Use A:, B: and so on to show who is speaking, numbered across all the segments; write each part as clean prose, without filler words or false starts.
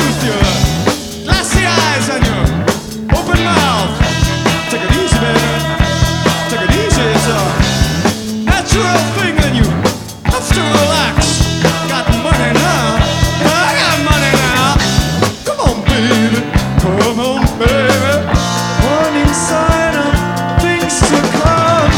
A: with your glassy eyes and your open mouth. Take it easy, baby. Take it easy. It's a natural thing that you have to relax. Got money now. I got money now. Come on, baby. Come on, baby. Warning sign of things to come.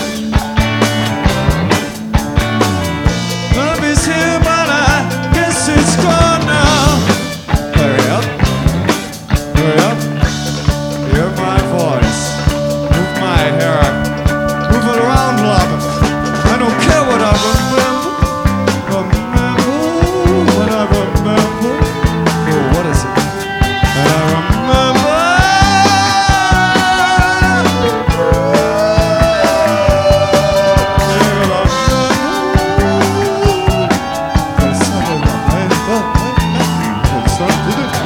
A: Love is here, but I guess it's gone now. Hurry up. Hurry up. Hear my voice. Move my hair. Move it around, love. I don't care what I remember. Remember what I remember. Oh, what is it? And I remember. There's something I remember.